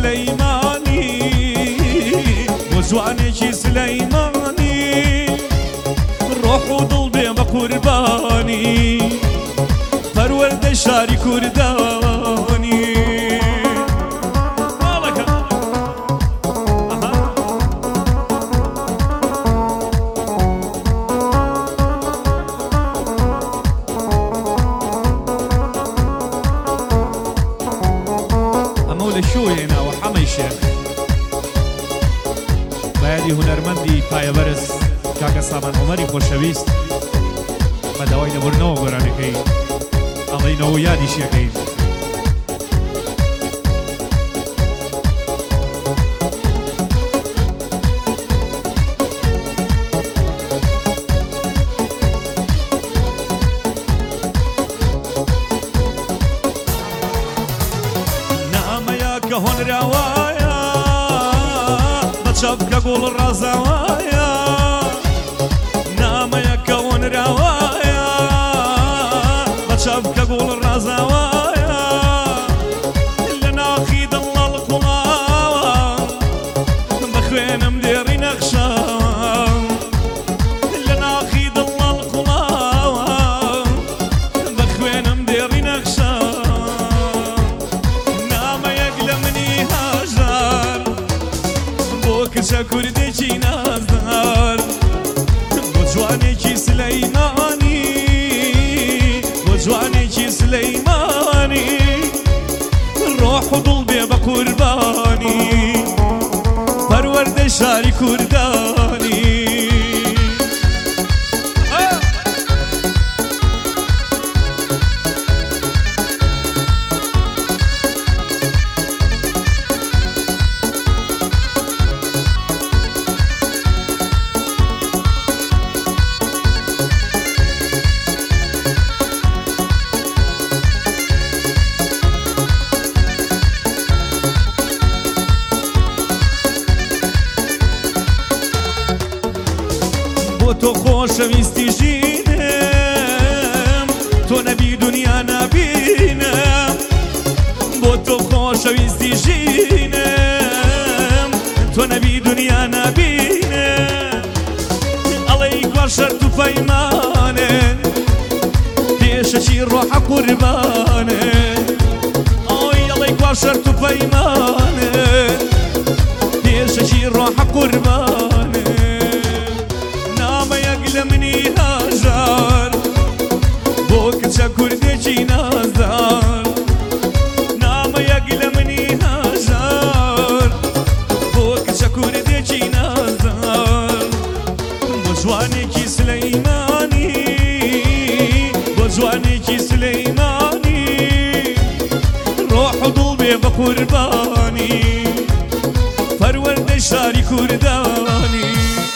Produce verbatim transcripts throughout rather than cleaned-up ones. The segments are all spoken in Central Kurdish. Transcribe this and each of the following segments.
سليماني وجوانك سليماني روح وضلبي بقرباني فرورد شاري كرداني شوينا وحمي شيخ بایدی هنرمندی پایبرز کاکا سامان عمری خوشویست بدوای نبرنو گرانه کی امری نو یادی شیخی هون روايا بتشبك قول الرزوايا نام يكون روايا بتشبك قول الرزوايا لنا خيد الله القلاوة بخوين مديري نخشى لنا خيد الله القلاوة بخوين مديري نخشى كردي نازدار وجوانك سليماني وجوانك سليماني روح وضلبي بقرباني فرورد شاري كرداني تو خوشویستی جینم تو نبی دنیا نبینم با تو خوشویستی جینم تو نبی دنیا نبینم علیک شرط و پیمانه پیششی روح قربانه آی علیک شرط و پیمانه پیششی روح قربانه مني هاجر بوك كردي نازدار نام يقل مني هاجر بوك كردي نازدار بجوانك سليماني بجوانك سليماني روح ضلبي بقرباني فرورد شاري كرداني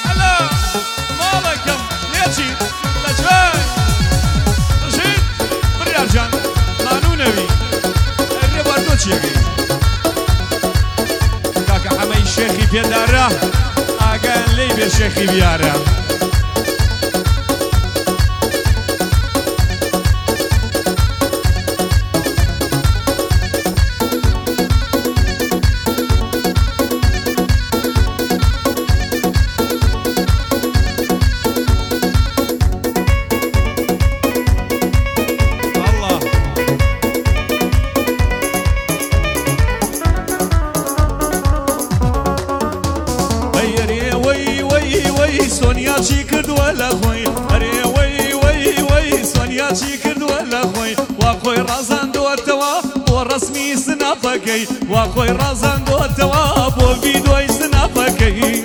كاكا حمي الشيخي بيداره اقال لي بالشيخي بياره سونيا شي كرد ولا خوي اري وي وي وي سونيا شي كرد ولا خوي واخوي رازان دو توا ورسمي سنافكي واخوي رازان دو توا بو فيديو سنافكي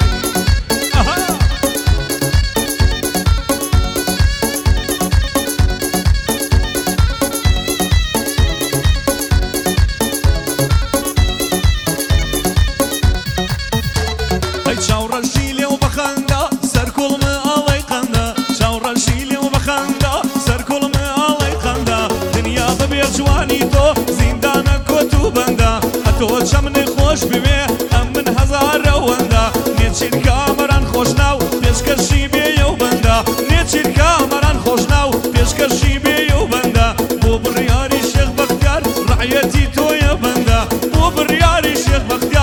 اي شاور الشيلي وبخندا جوانی تو زندانه کتو بنده تو چمن خوش ببه ام من هزار رونده نیچین کامران خوش ناو پیشکشی بیو بنده نیچین کامران خوش ناو پیشکشی بیو بنده بو بریاری شیخ بختیار رعیتی تو یا بنده بو بریاری شیخ بختیار